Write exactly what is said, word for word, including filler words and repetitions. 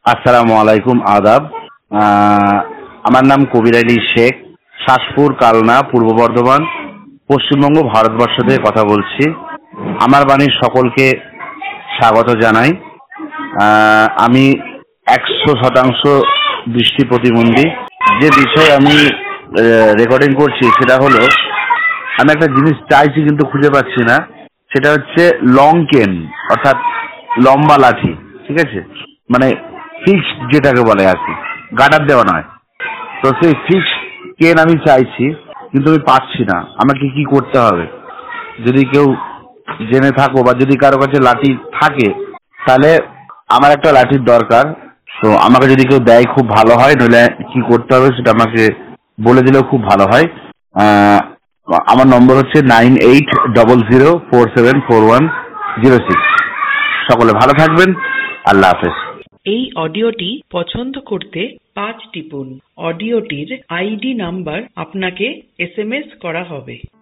আসসালামু আলাইকুম, আদাব। আহ, আমার নাম কবির আলী শেখ, শাসপুর, কালনা, পূর্ব বর্ধমান, পশ্চিমবঙ্গ, ভারতবর্ষ থেকে কথা বলছি। আমার বাণীর সকলকে স্বাগত জানাই। আহ, আমি একশো শতাংশ দৃষ্টি প্রতিবন্ধী। যে বিষয়ে আমি রেকর্ডিং করছি সেটা হলো, আমি একটা জিনিস চাইছি কিন্তু খুঁজে পাচ্ছি না। সেটা হচ্ছে লং কেন, অর্থাৎ লম্বা লাঠি। ঠিক আছে, মানে ফিক্সড যেটাকে বলে আর কি, গার্ডার দেওয়া নয়। তো সেই ফিক্সড কেন আমি চাইছি, কিন্তু আমি পাচ্ছি না। আমাকে কি করতে হবে? যদি কেউ জেনে থাকো বা যদি কারো কাছে লাঠি থাকে, তাহলে আমার একটা লাঠির দরকার। তো আমাকে যদি কেউ দেয় খুব ভালো হয়, নইলে কি করতে হবে সেটা আমাকে বলে দিলেও খুব ভালো হয়। আহ, আমার নম্বর হচ্ছে nine eight double zero four seven four one zero six. সকলে ভালো থাকবেন। আল্লাহ হাফেজ। এই অডিওটি পছন্দ করতে পাঁচ টিপুন। অডিওটির আইডি নাম্বার আপনাকে এস এম এস করা হবে।